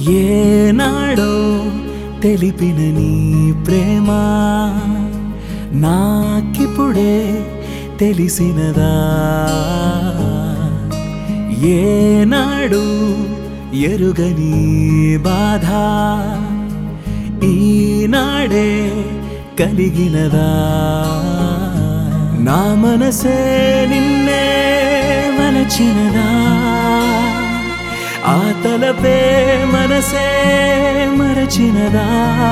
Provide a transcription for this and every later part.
ఏనాడో తెలిపిన నీ ప్రేమ నాకిప్పుడే తెలిసినదా, ఏనాడు ఎరుగని బాధ ఈనాడే కలిగినదా. నా మనసే నిన్నే మలచినదా, ఆ తలపే మనసే మరచినదా.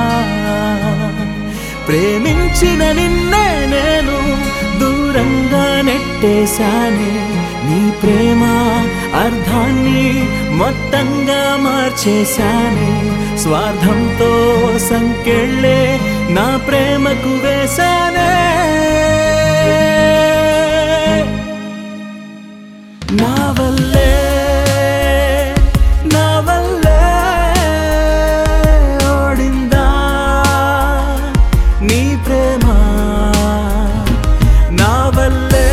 ప్రేమించిన నిన్నే నేను దూరంగా నెట్టేశానే, నీ ప్రేమ అర్థాన్ని మొత్తంగా మార్చేశానే. స్వార్థంతో సంకెళ్ళే నా ప్రేమకు వేశానే. నా వల్లే ఓడిందా నీ ప్రేమ, నా వల్లే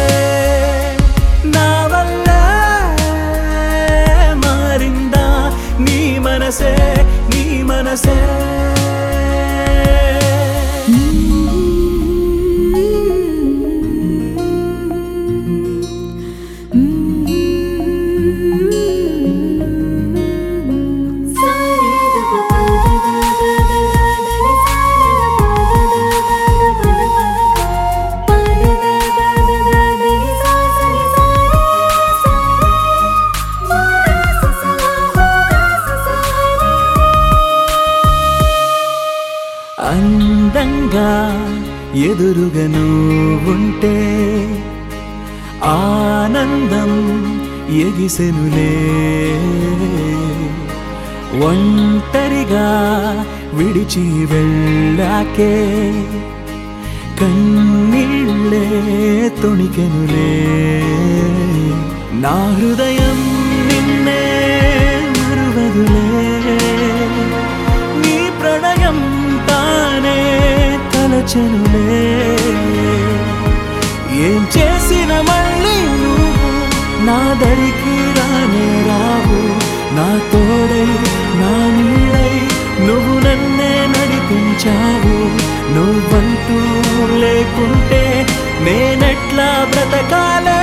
మారిందా నీ మనసే, నీ మనసే. అందంగా ఎదురుగా నువ్వుంటే ఆనందం ఎగిసెనులే, ఒంటరిగా విడిచి వెళ్ళాకే కన్నీళ్ళే తొణికెనులే. నా హృదయం నిన్నే మరువదులే, నీ ప్రణయం తానే తలచెనులే. ఏం చేసిన మళ్ళీ నువ్వు నా దరికి రానే రావు, నా తోడై నా నీడై నువ్వు నన్నే నడిపించావు. నువ్వంటూ లేకుంటే నేనెట్లా బ్రతకాలే.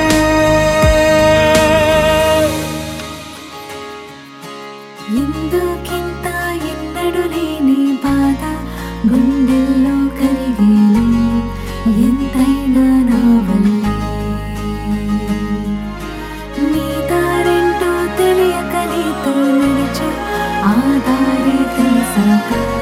ఎందుకింత ఎన్నడు లేని బాధ గుండెల్లో కరిగేలే, ఎంతైనా నా వల్లే. నీ దారెంటో తెలియక నీతో నడిచా, ఆ దారి తెలిసాక